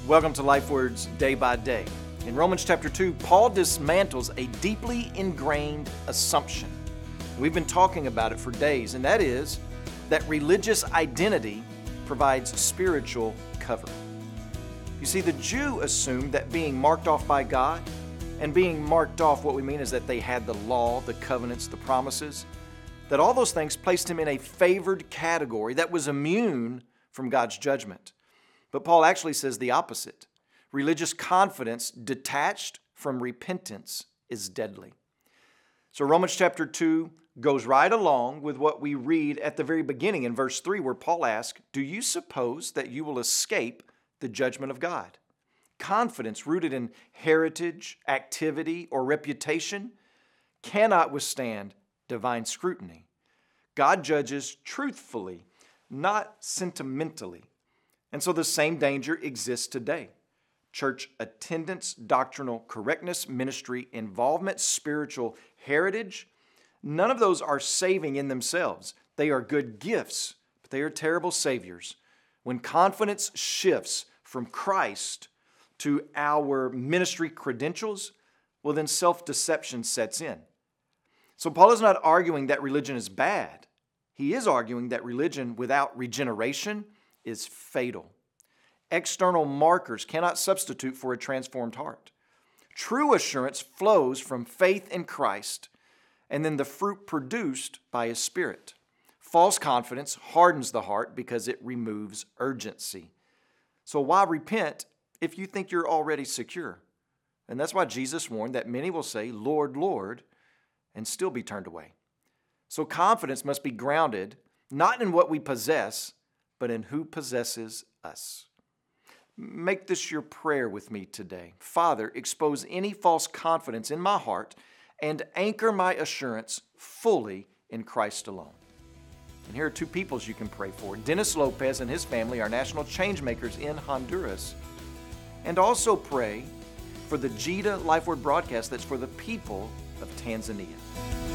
Welcome to Life Words Day by Day. In Romans chapter 2, Paul dismantles a deeply ingrained assumption. We've been talking about it for days, and that is that religious identity provides spiritual cover. You see, the Jew assumed that being marked off by God, and being marked off, what we mean is that they had the law, the covenants, the promises, that all those things placed him in a favored category that was immune from God's judgment. But Paul actually says the opposite. Religious confidence detached from repentance is deadly. So Romans chapter 2 goes right along with what we read at the very beginning in verse 3, where Paul asks, "Do you suppose that you will escape the judgment of God?" Confidence rooted in heritage, activity, or reputation cannot withstand divine scrutiny. God judges truthfully, not sentimentally. And so the same danger exists today. Church attendance, doctrinal correctness, ministry involvement, spiritual heritage, none of those are saving in themselves. They are good gifts, but they are terrible saviors. When confidence shifts from Christ to our ministry credentials, well, then self-deception sets in. So Paul is not arguing that religion is bad. He is arguing that religion without regeneration is fatal. External markers cannot substitute for a transformed heart. True assurance flows from faith in Christ and then the fruit produced by His Spirit. False confidence hardens the heart because it removes urgency. So why repent if you think you're already secure? And that's why Jesus warned that many will say, "Lord, Lord," and still be turned away. So confidence must be grounded not in what we possess, but in who possesses us. Make this your prayer with me today. Father, expose any false confidence in my heart and anchor my assurance fully in Christ alone. And here are two peoples you can pray for. Dennis Lopez and his family are national change makers in Honduras. And also pray for the Jita Life Word broadcast that's for the people of Tanzania.